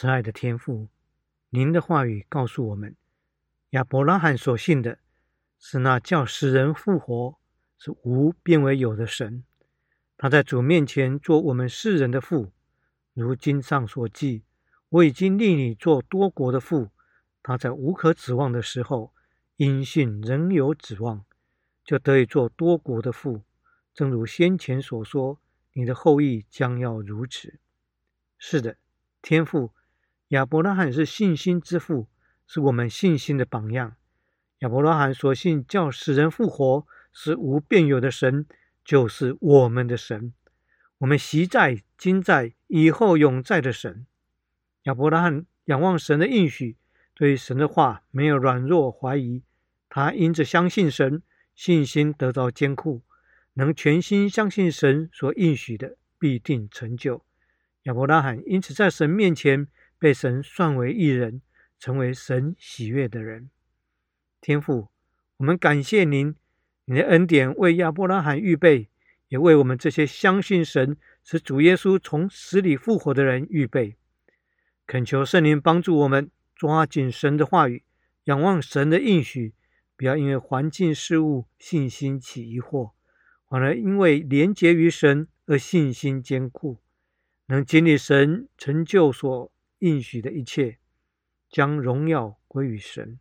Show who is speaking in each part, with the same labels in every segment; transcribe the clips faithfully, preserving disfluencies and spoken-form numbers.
Speaker 1: 慈爱的天父，您的话语告诉我们，亚伯拉罕所信的是那叫死人复活，是无变为有的神。他在主面前做我们世人的父，如经上所记，我已经立你做多国的父。他在无可指望的时候，因信仍有指望，就得以做多国的父。正如先前所说，你的后裔将要如此。是的，天父，亚伯拉罕是信心之父，是我们信心的榜样。亚伯拉罕所信叫死人复活，是无变有的神，就是我们的神，我们昔在、今在、以后永在的神。亚伯拉罕仰望神的应许，对神的话没有软弱怀疑，他因着相信神，信心得到坚固，能全心相信神所应许的必定成就。亚伯拉罕因此在神面前被神算为义人，成为神喜悦的人。天父，我们感谢您，你的恩典为亚伯拉罕预备，也为我们这些相信神使主耶稣从死里复活的人预备。恳求圣灵帮助我们抓紧神的话语，仰望神的应许，不要因为环境事物信心起疑惑，反而因为连结于神而信心坚固，能经历神成就所应许的一切，将荣耀归于神。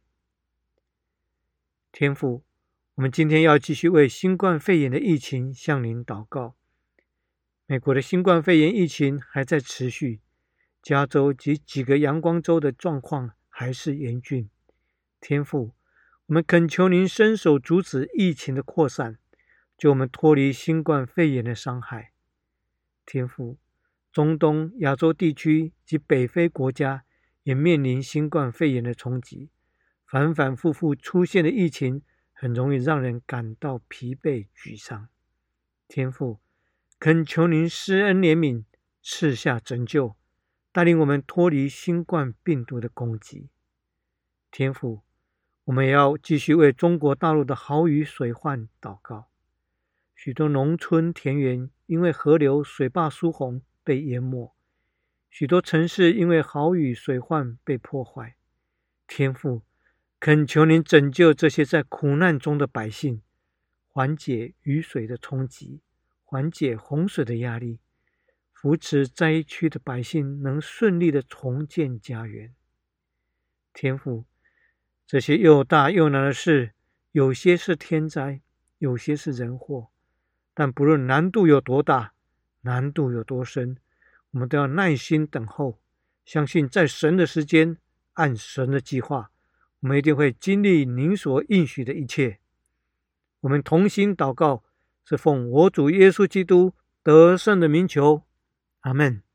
Speaker 1: 天父，我们今天要继续为新冠肺炎的疫情向您祷告。美国的新冠肺炎疫情还在持续，加州及几个阳光州的状况还是严峻。天父，我们恳求您伸手阻止疫情的扩散，救我们脱离新冠肺炎的伤害。天父，中东、亚洲地区及北非国家也面临新冠肺炎的冲击，反反复复出现的疫情很容易让人感到疲惫沮丧。天父，恳求您施恩怜悯，赐下拯救，带领我们脱离新冠病毒的攻击。天父，我们也要继续为中国大陆的豪雨水患祷告。许多农村田园因为河流水坝疏洪被淹没，许多城市因为豪雨水患被破坏。天父，恳求您拯救这些在苦难中的百姓，缓解雨水的冲击，缓解洪水的压力，扶持灾区的百姓能顺利的重建家园。天父，这些又大又难的事，有些是天灾，有些是人祸，但不论难度有多大，难度有多深，我们都要耐心等候，相信在神的时间，按神的计划，我们一定会经历您所应许的一切。我们同心祷告，是奉我主耶稣基督得胜的名求，阿们。